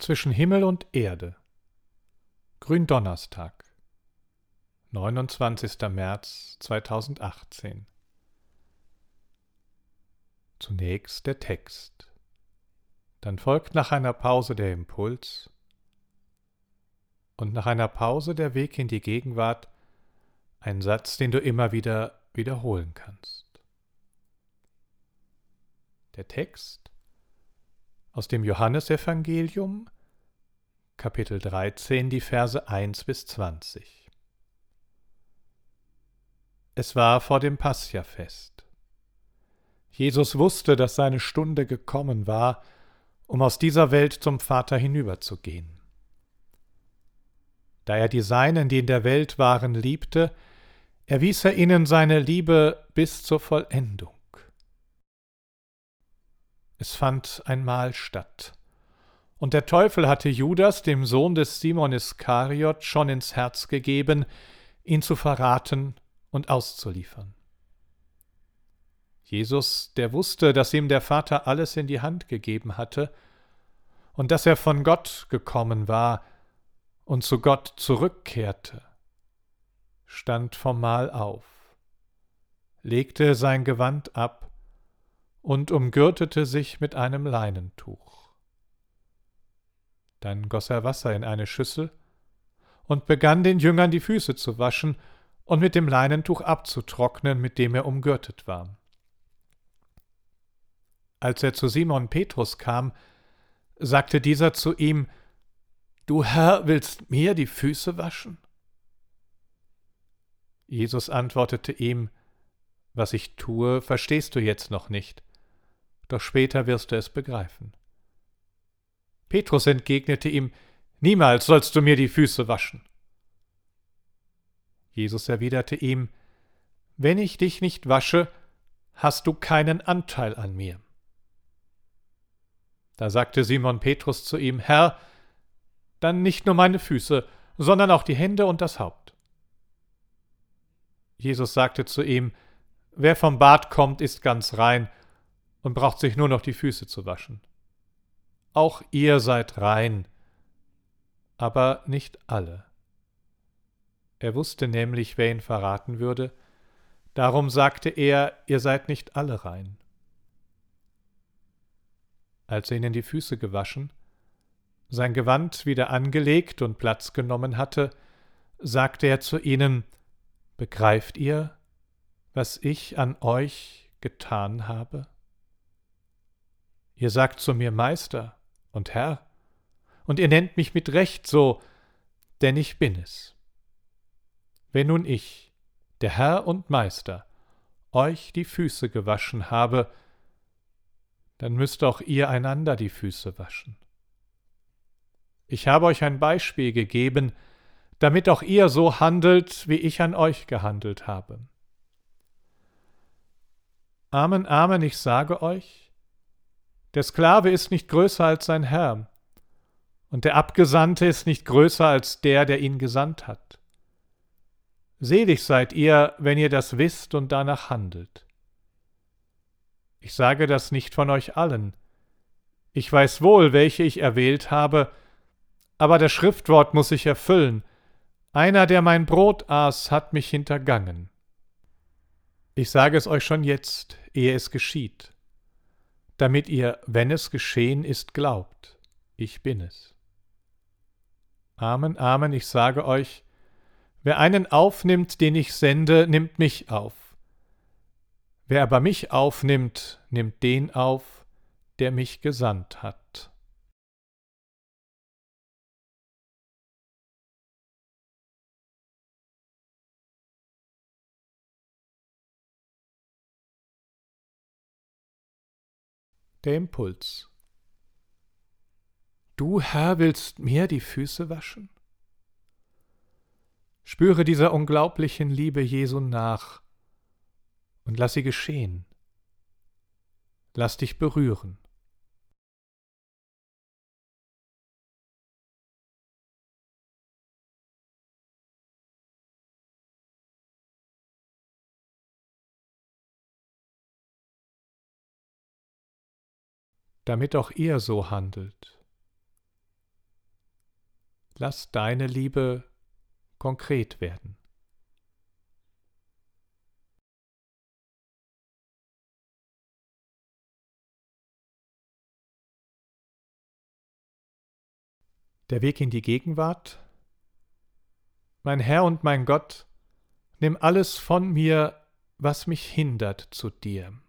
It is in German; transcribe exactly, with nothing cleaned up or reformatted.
zwischen Himmel und Erde. Gründonnerstag, neunundzwanzigster März zweitausendachtzehn. Zunächst der Text. Dann folgt nach einer Pause der Impuls und nach einer Pause der Weg in die Gegenwart, ein Satz, den du immer wieder wiederholen kannst. Der Text aus dem Johannesevangelium, Kapitel dreizehn, die Verse eins bis zwanzig. Es war vor dem Passchafest. Jesus wusste, dass seine Stunde gekommen war, um aus dieser Welt zum Vater hinüberzugehen. Da er die Seinen, die in der Welt waren, liebte, erwies er ihnen seine Liebe bis zur Vollendung. Es fand ein Mahl statt, und der Teufel hatte Judas, dem Sohn des Simon Iskariot, schon ins Herz gegeben, ihn zu verraten und auszuliefern. Jesus, der wusste, dass ihm der Vater alles in die Hand gegeben hatte und dass er von Gott gekommen war und zu Gott zurückkehrte, stand vom Mahl auf, legte sein Gewand ab und umgürtete sich mit einem Leinentuch. Dann goss er Wasser in eine Schüssel und begann den Jüngern die Füße zu waschen und mit dem Leinentuch abzutrocknen, mit dem er umgürtet war. Als er zu Simon Petrus kam, sagte dieser zu ihm: »Du Herr, willst mir die Füße waschen?« Jesus antwortete ihm: »Was ich tue, verstehst du jetzt noch nicht, doch später wirst du es begreifen.« Petrus entgegnete ihm: »Niemals sollst du mir die Füße waschen.« Jesus erwiderte ihm: »Wenn ich dich nicht wasche, hast du keinen Anteil an mir.« Da sagte Simon Petrus zu ihm: »Herr, dann nicht nur meine Füße, sondern auch die Hände und das Haupt.« Jesus sagte zu ihm: »Wer vom Bad kommt, ist ganz rein und braucht sich nur noch die Füße zu waschen. Auch ihr seid rein, aber nicht alle.« Er wusste nämlich, wer ihn verraten würde, darum sagte er: »Ihr seid nicht alle rein.« Als er ihnen die Füße gewaschen, sein Gewand wieder angelegt und Platz genommen hatte, sagte er zu ihnen: »Begreift ihr, was ich an euch getan habe? Ihr sagt zu mir Meister und Herr, und ihr nennt mich mit Recht so, denn ich bin es. Wenn nun ich, der Herr und Meister, euch die Füße gewaschen habe, dann müsst auch ihr einander die Füße waschen. Ich habe euch ein Beispiel gegeben, damit auch ihr so handelt, wie ich an euch gehandelt habe. Amen, Amen, ich sage euch, der Sklave ist nicht größer als sein Herr, und der Abgesandte ist nicht größer als der, der ihn gesandt hat. Selig seid ihr, wenn ihr das wisst und danach handelt. Ich sage das nicht von euch allen. Ich weiß wohl, welche ich erwählt habe, aber das Schriftwort muss sich erfüllen. Einer, der mein Brot aß, hat mich hintergangen. Ich sage es euch schon jetzt, ehe es geschieht, damit ihr, wenn es geschehen ist, glaubt, ich bin es. Amen, Amen, ich sage euch, wer einen aufnimmt, den ich sende, nimmt mich auf. Wer aber mich aufnimmt, nimmt den auf, der mich gesandt hat.« Der Impuls. Du, Herr, willst mir die Füße waschen? Spüre dieser unglaublichen Liebe Jesu nach und lass sie geschehen. Lass dich berühren. Damit auch ihr so handelt. Lass deine Liebe konkret werden. Der Weg in die Gegenwart. Mein Herr und mein Gott, nimm alles von mir, was mich hindert zu dir.